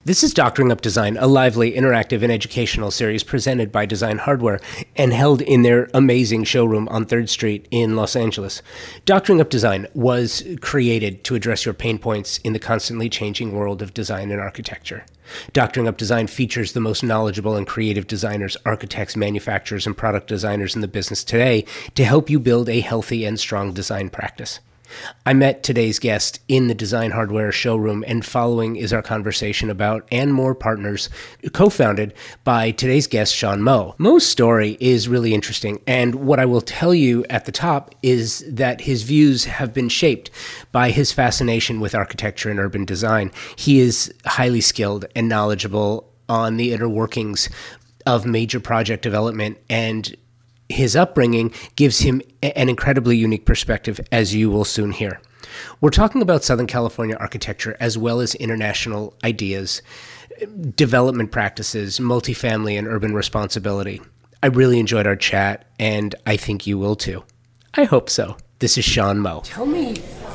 This is Doctoring Up Design, a lively, interactive, and educational series presented by Design Hardware and held in their amazing showroom on 3rd Street in Los Angeles. Doctoring Up Design was created to address your pain points in the constantly changing world of design and architecture. Doctoring Up Design features the most knowledgeable and creative designers, architects, manufacturers, and product designers in the business today to help you build a healthy and strong design practice. I met today's guest in the Design Hardware showroom, and following is our conversation about And More Partners, co-founded by today's guest, Sean Moe. Moe's story is really interesting, and what I will tell you at the top is that his views have been shaped by his fascination with architecture and urban design. He is highly skilled and knowledgeable on the inner workings of major project development, and his upbringing gives him an incredibly unique perspective, as you will soon hear. We're talking about Southern California architecture as well as international ideas, development practices, multifamily and urban responsibility. I really enjoyed our chat, and I think you will too. I hope so. This is Sean Moe. Tell me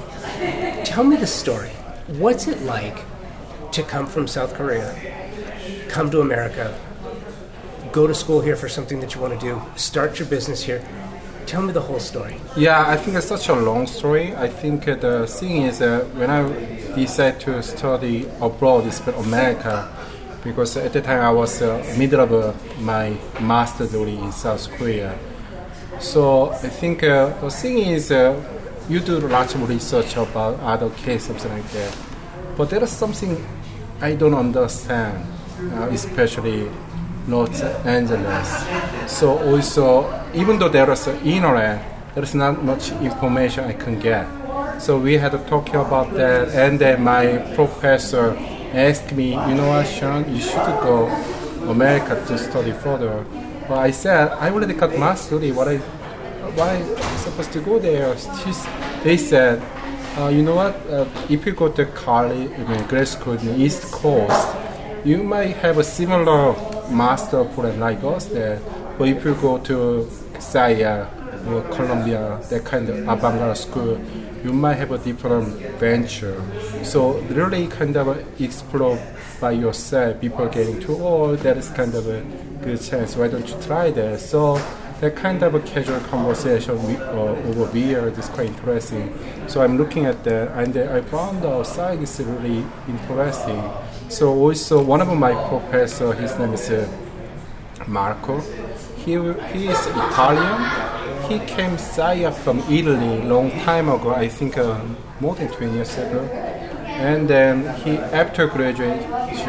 the story. What's it like to come from South Korea, come to America, go to school here for something that you want to do, start your business here? Tell me the whole story. Yeah, I think it's such a long story. I think the thing is when I decided to study abroad, especially America, because at the time I was middle of my master's degree in South Korea. So I think the thing is you do lots of research about other cases, something like that. But there is something I don't understand, especially Los Angeles. So also, even though there is internet, there is not much information I can get. So we had to talk about that, and then my professor asked me, you know what, Sean, you should go America to study further. But I said, I already got master's degree, why am I supposed to go there? They said, you know what, if you go to college, grad school in the East Coast, you might have a similar master program like us there, but if you go to SIA or Columbia, that kind of avant-garde school, you might have a different venture. So really kind of explore by yourself before getting too old. That is kind of a good chance. Why don't you try that? So that kind of a casual conversation over beer is quite interesting. So I'm looking at that, and I found the site is really interesting. So also one of my professors, his name is Marco. He is Italian. He came SIA from Italy long time ago, I think more than 20 years ago. And then he, after graduation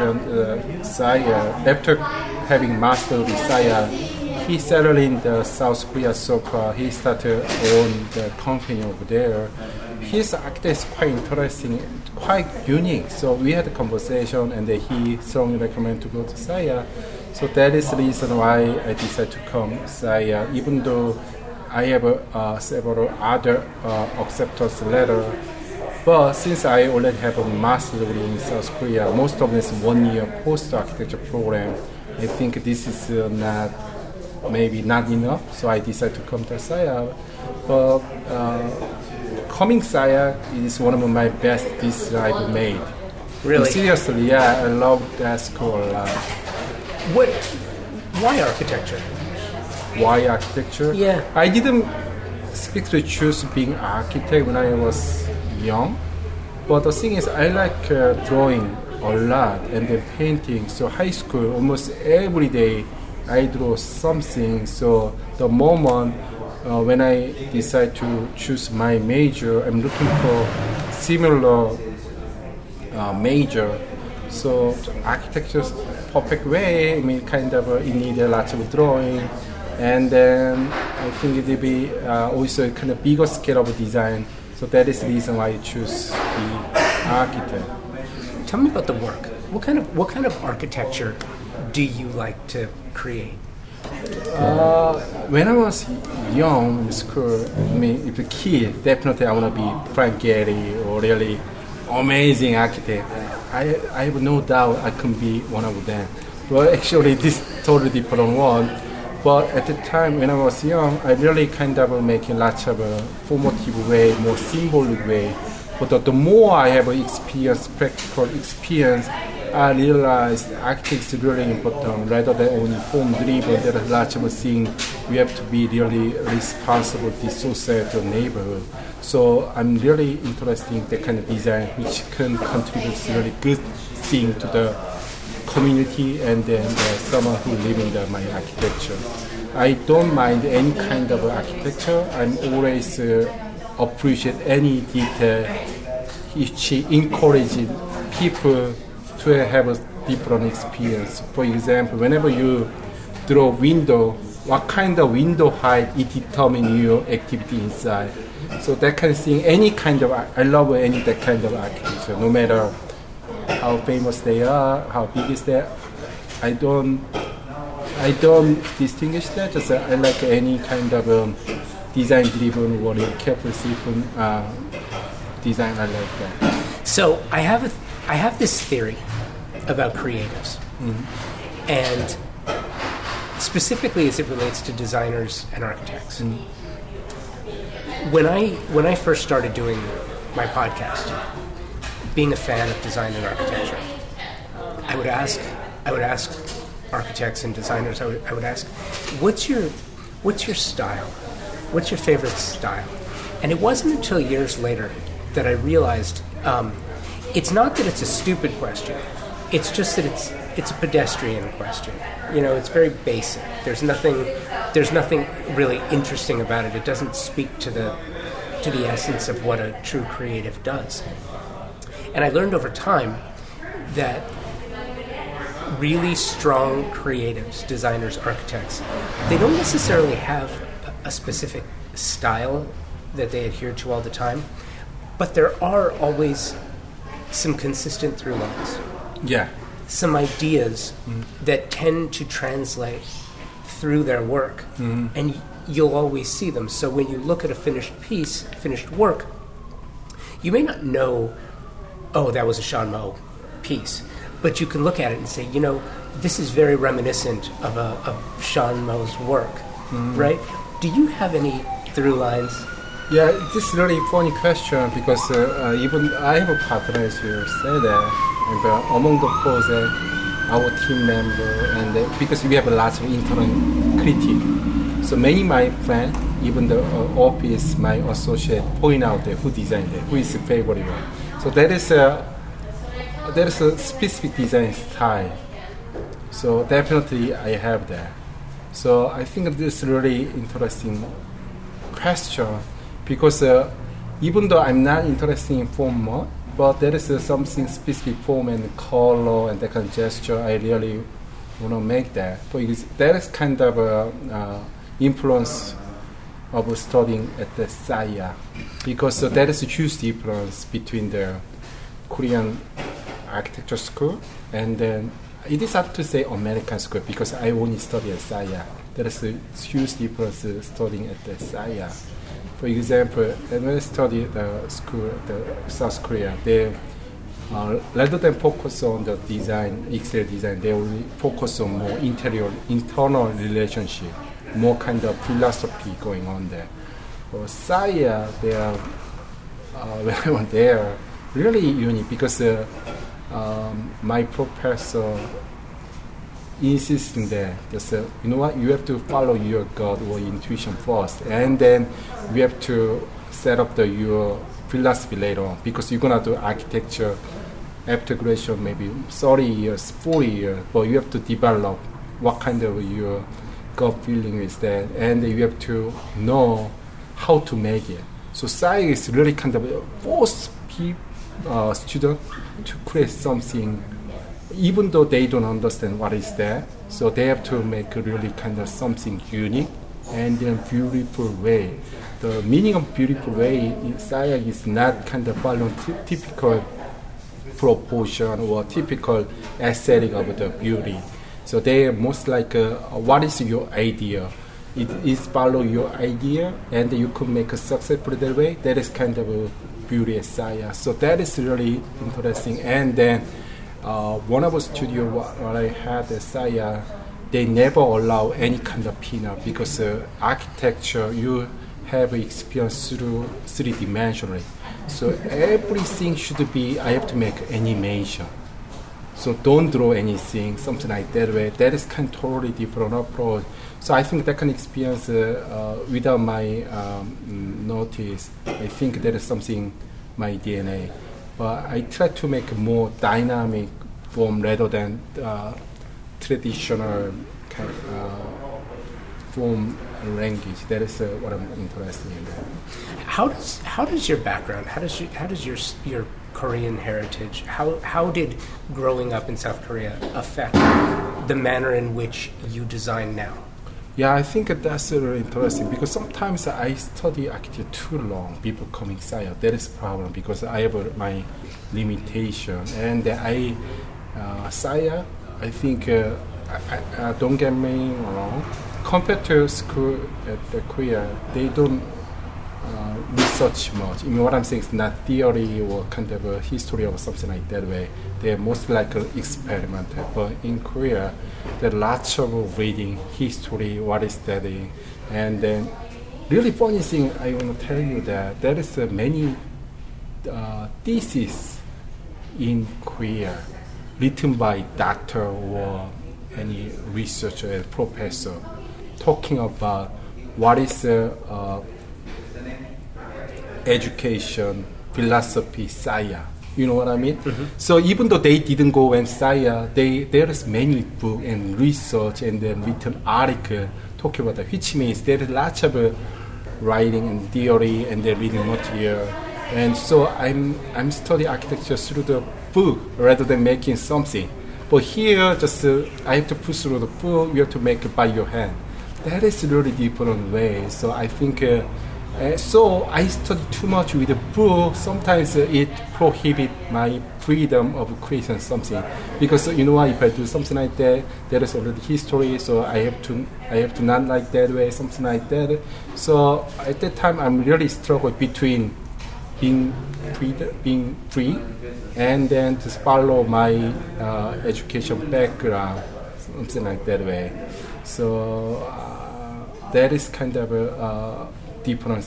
SIA, after having mastered SIA, he settled in the South Korea SOCA. He started own the company over there. His architect is quite interesting, quite unique. So we had a conversation, and he strongly recommended to go to SIA. So that is the reason why I decided to come SIA, even though I have several other acceptance letters. But since I already have a master's degree in South Korea, most of this 1-year post-architecture program, I think this is maybe not enough. So I decided to come to SIA. But coming SIA is one of my best decisions I've made. Really? Seriously, yeah, I love that school a lot. Why architecture? Why architecture? Yeah. I didn't specifically choose being an architect when I was young, but the thing is I like drawing a lot and then painting. So high school, almost every day I draw something. So the moment when I decide to choose my major, I'm looking for similar major. So architecture's perfect way. I mean, kind of it needs a lot of drawing, and then I think it will be also kind of bigger scale of design. So that is the reason why I choose the architect. Tell me about the work. What kind of architecture do you like to create? When I was young in school, I mean, if a kid, definitely I want to be Frank Gehry or really amazing architect. I have no doubt I can be one of them. Well, actually, this is totally different one. But at the time when I was young, I really kind of making lots of formative way, more symbolic way. But the more I have experience, practical experience, I realized architects is really important rather than only form driven. There are lots of things we have to be really responsible to society or neighborhood. So I'm really interested in the kind of design which can contribute really good thing to the community and then someone who live in my architecture. I don't mind any kind of architecture. I'm always appreciate any detail which encourages people to have a different experience. For example, whenever you draw a window, what kind of window height it determines your activity inside. So that kind of thing, any kind of, I love any that kind of architecture, no matter how famous they are, how big is that. I don't distinguish that. Just I like any kind of design-driven or careful-driven design. I like that. So I have this theory about creatives, and specifically as it relates to designers and architects. When I first started doing my podcast, being a fan of design and architecture, I would ask architects and designers. I would ask, what's your style? What's your favorite style? And it wasn't until years later that I realized it's not that it's a stupid question. It's just that it's a pedestrian question. You know, it's very basic. There's nothing really interesting about it. It doesn't speak to the essence of what a true creative does. And I learned over time that really strong creatives, designers, architects, they don't necessarily have a specific style that they adhere to all the time, but there are always some consistent through lines. Yeah. Some ideas that tend to translate through their work, and you'll always see them. So when you look at a finished work, you may not know, oh, that was a Sean Moe piece, but you can look at it and say, you know, this is very reminiscent of Sean Moe's work, right? Do you have any through lines? Yeah, this is really funny question because even I have a partner, as you say that, and among the project, our team member, and because we have a lot of internal critique, so many of my friends, even the office, my associate, point out that who designed it, who is the favorite one. So there is a specific design style. So definitely I have that. So I think this is really interesting question because even though I'm not interested in form, but there is something specific form and color and that kind of gesture I really want to make that. Because that is kind of influence of studying at the SAIA because there is a huge difference between the Korean architecture school and then it is hard to say American school because I only study at SAIA. There is a huge difference studying at the SAIA. For example, when I studied the school, the South Korea, they rather than focus on the design, exterior design, they only focus on more internal relationship, more kind of philosophy going on there. For SAIA, they are when I went there, really unique because my professor insisting that you know what, you have to follow your gut or intuition first, and then we have to set up your philosophy later on because you're gonna do architecture after graduation maybe 30 years, 40 years, but you have to develop what kind of your gut feeling is that, and you have to know how to make it. So science is really kind of force student to create something even though they don't understand what is there. So they have to make really kind of something unique and then beautiful way. The meaning of beautiful way in SAIA is not kind of following typical proportion or typical aesthetic of the beauty. So they are most like what is your idea? It is follow your idea and you could make a successful that way. That is kind of a beauty at SAIA. So that is really interesting. And then one of the studio what I had at SAIA, they never allow any kind of peanut because architecture you have experience through three-dimensionally. So everything should be, I have to make animation. So don't draw anything, something like that way. That is kind of totally different approach. So I think that kind of experience, without my notice, I think that is something my DNA. But I try to make a more dynamic form rather than traditional kind of form language. That is what I'm interested in. How does your background, how does your Korean heritage, how did growing up in South Korea affect the manner in which you design now? Yeah, I think that's really interesting because sometimes I study architecture too long. People come inside. That is a problem because I have my limitation. And Saya, I think, don't get me wrong, compared to school at the Korea, they don't research much. I mean, what I'm saying is not theory or kind of a history or something like that way. They're most likely experimental. But in Korea, there are lots of reading, history, what is studying. And then really funny thing, I want to tell you that there is many theses in Korea written by doctor or any researcher, professor, talking about what is education, philosophy, Saya. You know what I mean? Mm-hmm. So even though they didn't go and Saya, there is many book and research and then written article talking about that, which means there is lots of writing and theory and then reading material. And so I'm studying architecture through the book rather than making something. But here, just I have to push through the book. You have to make it by your hand. That is really different way. So I think. So I study too much with the book. Sometimes it prohibits my freedom of creating something because you know what? If I do something like that, there is already history. So I have to not like that way, something like that. So at that time, I'm really struggle between being free, and then to follow my education background, something like that way. So that is kind of a different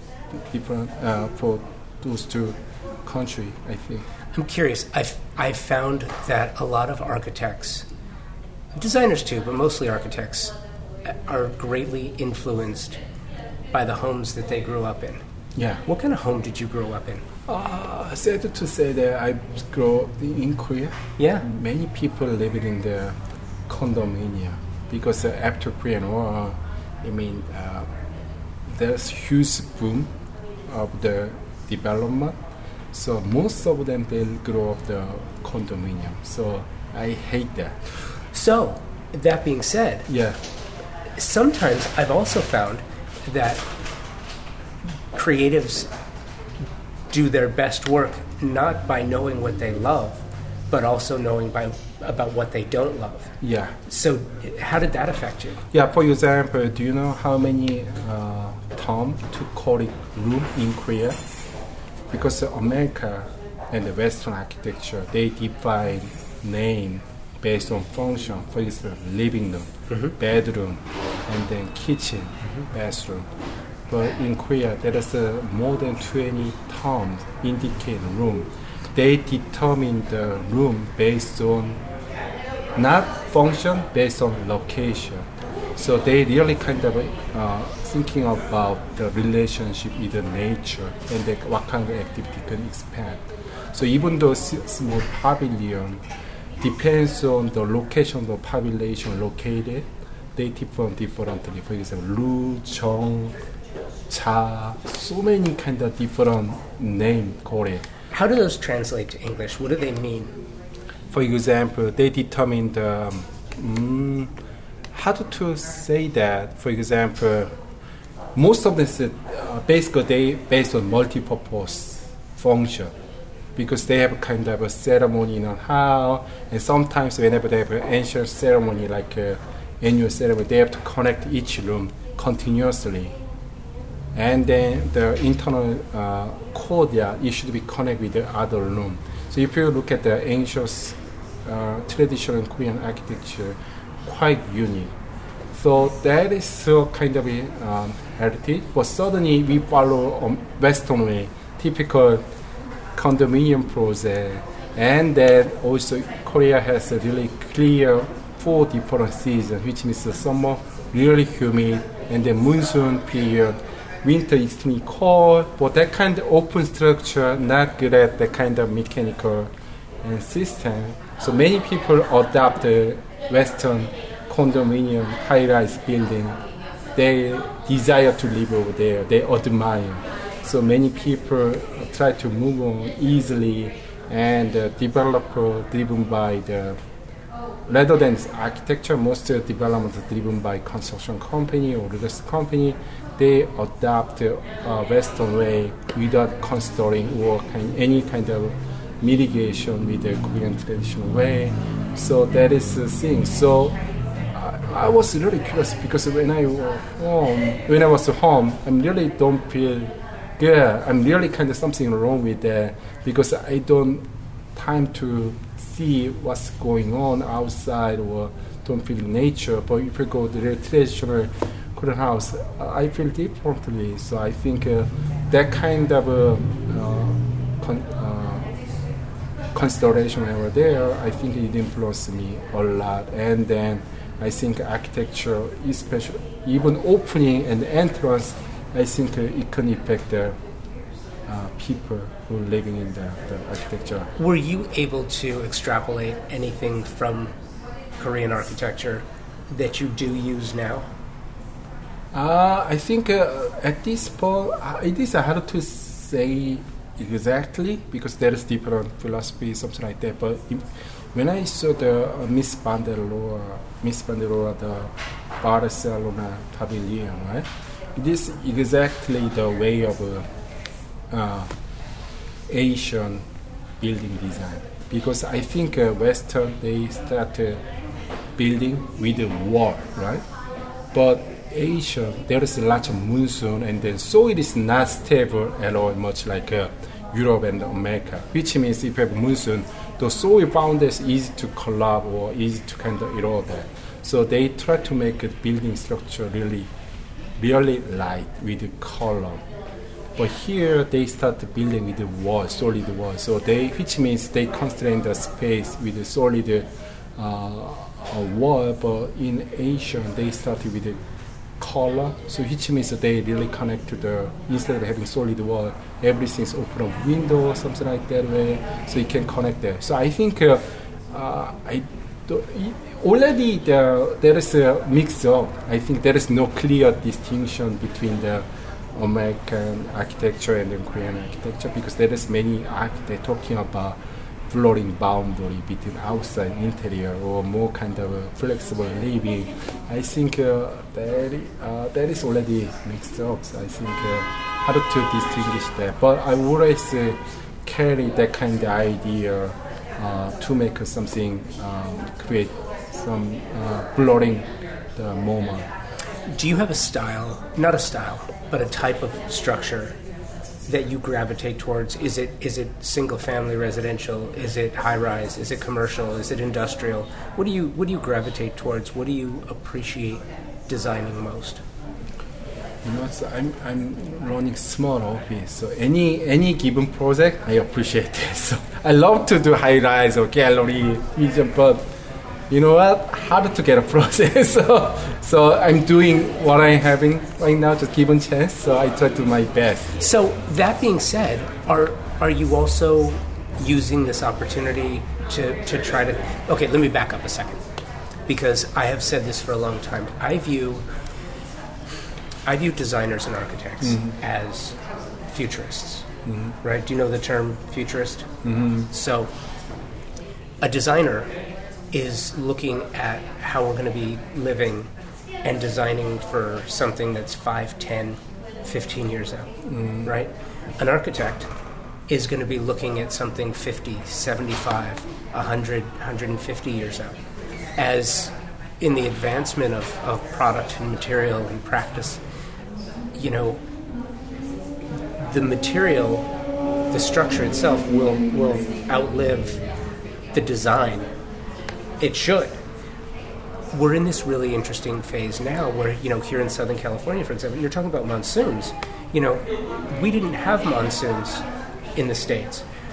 for those two countries, I think. I'm curious. I've found that a lot of architects, designers too, but mostly architects, are greatly influenced by the homes that they grew up in. Yeah. What kind of home did you grow up in? Sad to say that I grew up in Korea. Yeah. Many people living in the condominium because after Korean War, I mean, there's huge boom of the development. So most of them, they grow up the condominium. So I hate that. So, that being said, yeah, sometimes I've also found that creatives do their best work not by knowing what they love, but also knowing about what they don't love. Yeah. So how did that affect you? Yeah, for example, do you know how many terms to call it room in Korea? Because America and the Western architecture, they define name based on function. For example, living room, mm-hmm. bedroom, and then kitchen, mm-hmm. bathroom. But in Korea, there is more than 20 terms indicate room. They determine the room based on not function, based on location. So they really kind of thinking about the relationship with the nature and what kind of activity can expand. So even though small pavilion depends on the location of the population located, they differ differently. For example, Lu, Jong, Cha, so many kind of different name call it. How do those translate to English? What do they mean? For example, they determine the how to say that. For example, most of this basically they based on multi-purpose function because they have kind of a ceremony in a house, and sometimes whenever they have an ancient ceremony like annual ceremony, they have to connect each room continuously. And then the internal courtyard, it should be connected with the other room. So if you look at the ancient traditional Korean architecture, quite unique. So that is so kind of a heritage. But suddenly we follow Western way, typical condominium process, and then also Korea has a really clear 4 different seasons, which means the summer really humid, and the monsoon period, winter extremely cold. But that kind of open structure, not good at that kind of mechanical system. So many people adopt the Western condominium high-rise building. They desire to live over there. They admire. So many people try to move on easily, and developer driven by the, rather than architecture, most development is driven by construction company or real estate company. They adopt a Western way without considering or any kind of mitigation with the Korean traditional way. So that is the thing. So I was really curious because when I was home, I really don't feel good. I'm really kind of something wrong with that because I don't time to see what's going on outside or don't feel nature. But if you go to the traditional Korean house, I feel differently. So I think that kind of consideration over there, I think it influenced me a lot. And then I think architecture, especially even opening and entrance, I think it can affect the people who are living in the architecture. Were you able to extrapolate anything from Korean architecture that you do use now? I think at this point, it is hard to say exactly because there is different philosophy, something like that. But when I saw the Miss Van der Rohe, the Barcelona Pavilion, right? It is exactly the way of Asian building design. Because I think Western, they start building with a wall, right? But Asian, there is a lot of monsoon, and then so it is not stable at all, much like Europe and America. Which means if you have monsoon, the soil foundation is easy to collapse or easy to kind of erode that. So they try to make a building structure really light with the column. But here they start building with the wall, solid wall. So which means they constrain the space with a solid wall. But in Asia, they started with the color. So which means that they really connect to instead of having solid wall, everything's open up window, something like that way. So you can connect there. So I think already there is a mix up. I think there is no clear distinction between the American architecture and the Korean architecture because there is many architects talking about blurring boundary between outside and interior or more kind of flexible living. I think that is already mixed up. So I think hard to distinguish that. But I always carry that kind of idea to make something, create some blurring the moment. Do you have a style, not a style, but a type of structure that you gravitate towards? Is it single family residential? Is it high rise? Is it commercial? Is it industrial? What do you gravitate towards? What do you appreciate designing most? You know, so I'm running small office, so any given project I appreciate it. So I love to do high rise or gallery vision, but you know what? Hard to get a process. So I'm doing what I'm having right now, just given chance. So I try to do my best. So that being said, are you also using this opportunity to try to? Okay, let me back up a second, because I have said this for a long time. I view designers and architects as futurists, right? Do you know the term futurist? So a designer is looking at how we're going to be living and designing for something that's 5, 10, 15 years out, right? An architect is going to be looking at something 50, 75, 100, 150 years out. As in the advancement of product and material and practice, you know, the material, the structure itself will outlive the design. It should. We're in this really interesting phase now where, you know, here in Southern California, for example, you're talking about monsoons. You know, we didn't have monsoons in the States.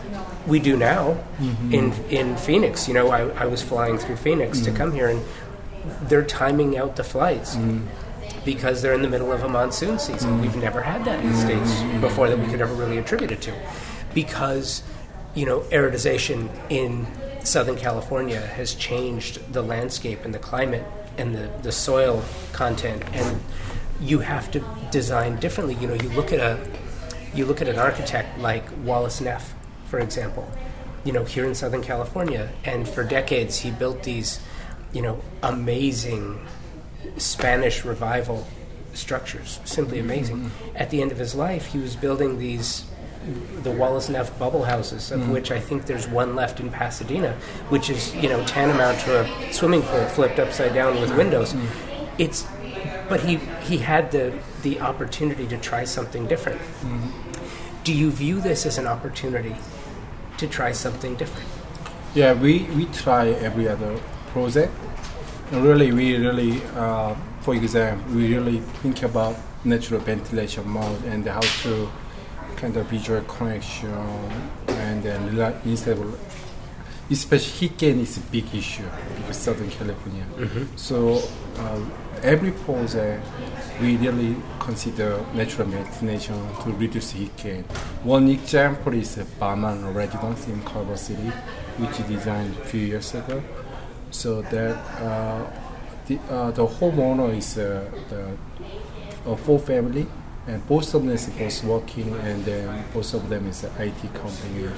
we do now in Phoenix. You know, I was flying through Phoenix to come here, and they're timing out the flights because they're in the middle of a monsoon season. We've never had that in the States before that we could ever really attribute it to, because, you know, aridization in Southern California has changed the landscape and the climate and the soil content, and you have to design differently. You know, you look at an architect like Wallace Neff, for example, you know, here in Southern California, and for decades he built these, you know, amazing Spanish revival structures, simply amazing. At the end of his life, he was building the Wallace Neff bubble houses, of which I think there's one left in Pasadena, which is, you know, tantamount to a swimming pool flipped upside down with windows. But he had the opportunity to try something different. Do you view this as an opportunity to try something different? Yeah, we try every other project. And really, for example, we really think about natural ventilation mode and how to kind of visual connection, and then instead of, especially heat gain is a big issue because Southern California. So every project we really consider natural ventilation to reduce heat gain. One example is Barman Residence in Culver City, which is designed a few years ago. So that the homeowner is a full family, and both of them is both working, and then both of them is an IT company.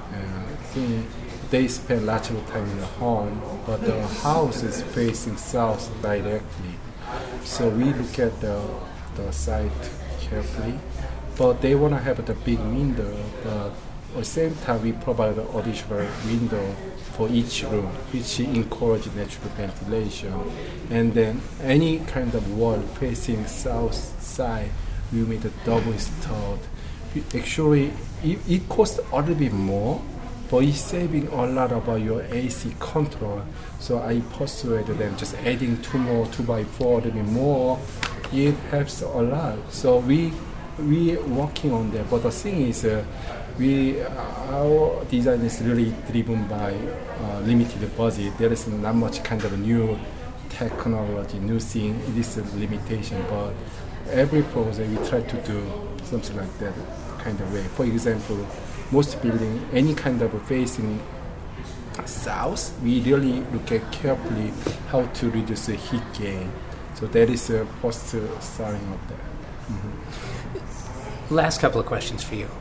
They spend lots of time in the home, but the house is facing south directly. So we look at the site carefully, but they want to have the big window, but at the same time we provide an additional window for each room, which encourage natural ventilation. And then any kind of wall facing south side, we made a double installed. Actually, it costs a little bit more, but it's saving a lot about your AC control. So I persuaded them just adding 2x4, a little bit more. It helps a lot. So we working on that. But the thing is, our design is really driven by limited budget. There is not much kind of new technology, new thing. This is a limitation, but every project we try to do something like that kind of way. For example, most building, any kind of facing south, we really look at carefully how to reduce the heat gain. So that is the first starting of that. Last couple of questions for you.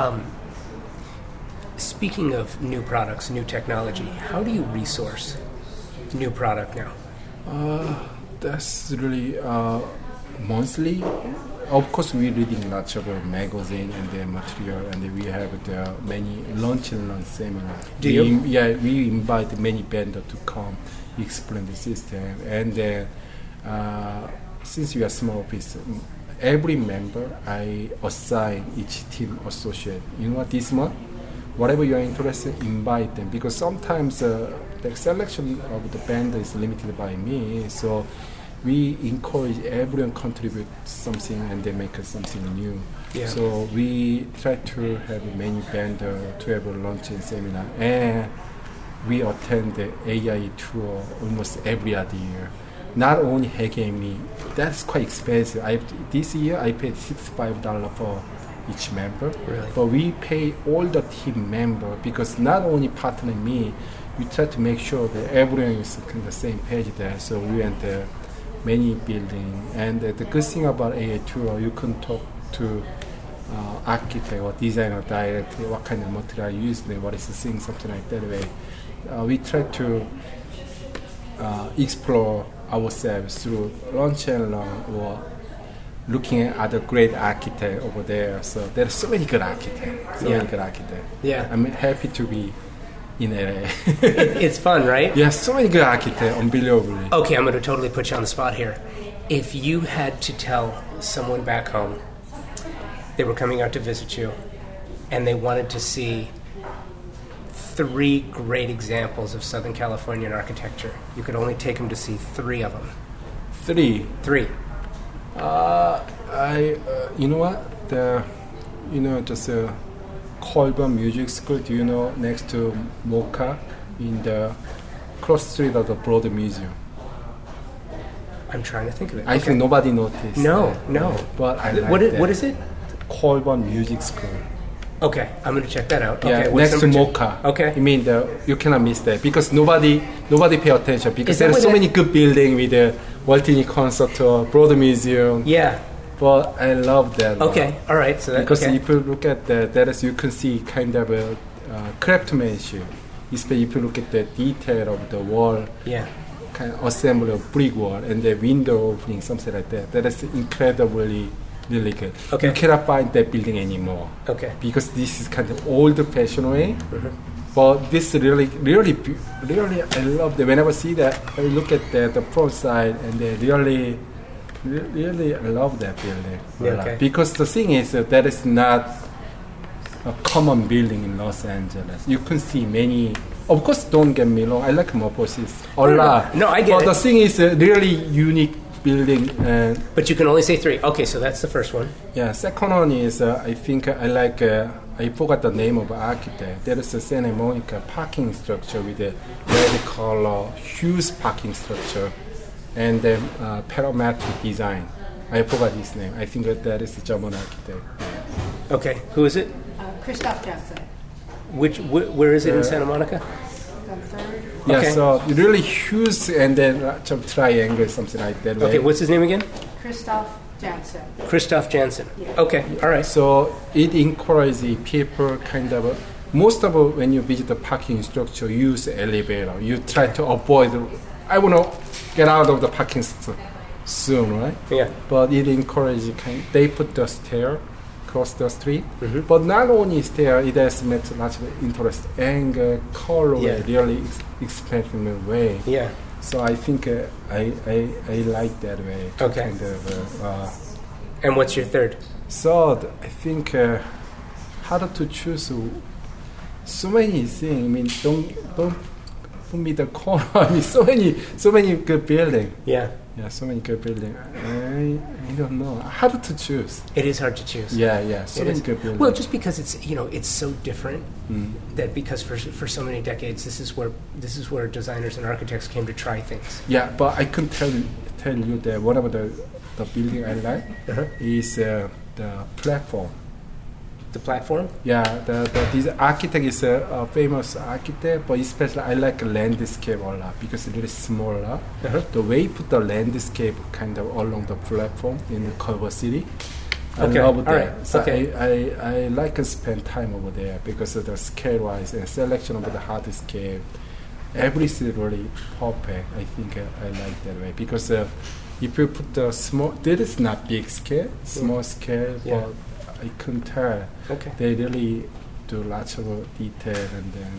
Speaking of new products, new technology, how do you resource new product now? That's really monthly. Of course, we're reading lots of magazine and the material, and we have the many lunch and learn seminars. Do you? We invite many vendors to come explain the system, and since we are small office, every member I assign each team associate. You know what, this month, whatever you are interested, invite them, because sometimes the selection of the vendor is limited by me. So we encourage everyone contribute something and they make something new. Yeah. So we try to have many vendors to have a lunch and seminar, and we attend the AI tour almost every other year. Not only HackME, that's quite expensive. This year I paid $65 for each member. Really? But we pay all the team member, because not only partner me, we try to make sure that everyone is on the same page there. So we went there many buildings, and the good thing about AI tour, you can talk to architect or designer directly, what kind of material you use, what is the thing, something like that way. We try to explore ourselves through lunch and learn, or looking at other great architects over there. So there are so many good architects. Yeah. I'm happy to be in LA. It's fun, right? Yeah, so many good architects, unbelievably. Okay, I'm going to totally put you on the spot here. If you had to tell someone back home, they were coming out to visit you, and they wanted to see 3 great examples of Southern Californian architecture, you could only take them to see 3 of them. 3. 3. You know what? Colburn Music School. Do you know, next to Mocha in the cross street of the Broad Museum? I'm trying to think of it. I think nobody noticed. No. But I like What that. is it? Colburn Music School. Okay, I'm going to check that out. Yeah, Okay, what's next to number two? Mocha. Okay. I mean, you cannot miss that because nobody pay attention because Is that there are where so that- many good buildings with the Walt Disney Concert Hall, Broad Museum. Yeah. But I love that. Okay. All right. So that, Because okay. if you look at that, is you can see kind of a craftsmanship. Especially if you look at the detail of the wall, Yeah. kind of assembly of brick wall and the window opening, something like that. That is incredibly really good. Okay. You cannot find that building anymore Okay. because this is kind of old-fashioned way. But this really, I love that. Whenever I see that, I look at the front side and they really, I love that building. Yeah, okay. Because the thing is that is not a common building in Los Angeles. You can see many. Of course, don't get me wrong. I like Morphosis a lot. No, I get but it. the thing is a really unique building. But you can only say 3. Okay, so that's the first one. Yeah, second one is I think I like. I forgot the name of architect. There is a Santa Monica parking structure with a red color, huge parking structure, and then parametric design. I forgot his name. I think that is a German architect. Okay, who is it? Christoph Johnson. Where is it in Santa Monica? On third. Yeah, Okay. so really huge and then some triangle, something like that. Okay, what's his name again? Christoph Johnson. Christoph Jansen. Okay, all right. So it encourages people kind of, most of when you visit the parking structure, use elevator. You try to avoid, I want to get out of the parking soon, right? Yeah. But it encourages, they put the stair across the street. But not only stair, it has met much interest. Angle, color, Yeah. really expensive way. Yeah. So I think I like that way. To Okay. Kind of, And what's your third? so I think hard to choose. So many things. I mean, don't put me the corner. I mean, so many good building. Yeah. Yeah, so many good building. I don't know. Hard to choose. It is hard to choose. Yeah. So It many is. good building. Well, just because it's so different that because for so many decades this is where designers and architects came to try things. Yeah, but I can tell you that one of the building I like is the platform. The platform. Yeah, this architect is a famous architect, but especially I like landscape a lot because it's really smaller. The way he put the landscape kind of along the platform in Culver City, I Okay, love all that. right, So okay. I like to spend time over there because of the scale-wise and selection of the hard scale. Everything really perfect. I think I like that way because if you put the small, that is not big scale, small scale, Yeah. but I can tell Okay. they really do lots of detail and then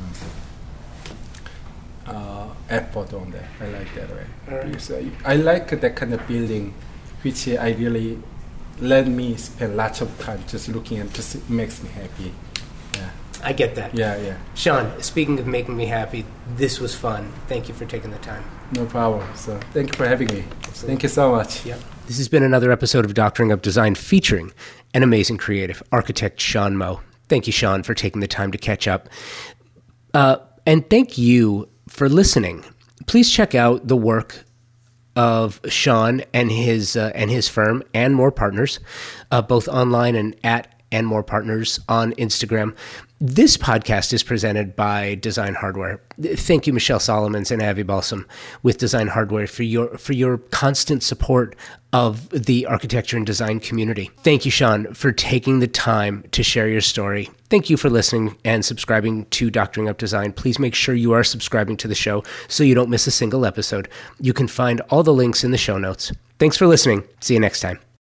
effort on that. I like that way. All right. Because I like that kind of building, which I really let me spend lots of time just looking at. Just makes me happy. Yeah, I get that. yeah. Sean, speaking of making me happy, this was fun. Thank you for taking the time. No problem. So thank you for having me. Thank you so much. Yeah. This has been another episode of Doctoring Up Design featuring an amazing creative, architect Sean Moe. Thank you, Sean, for taking the time to catch up. And thank you for listening. Please check out the work of Sean and his firm, And More Partners, both online and at And More Partners on Instagram. This podcast is presented by Design Hardware. Thank you, Michelle Solomons and Avi Balsam with Design Hardware for your constant support of the architecture and design community. Thank you, Sean, for taking the time to share your story. Thank you for listening and subscribing to Doctoring Up Design. Please make sure you are subscribing to the show so you don't miss a single episode. You can find all the links in the show notes. Thanks for listening. See you next time.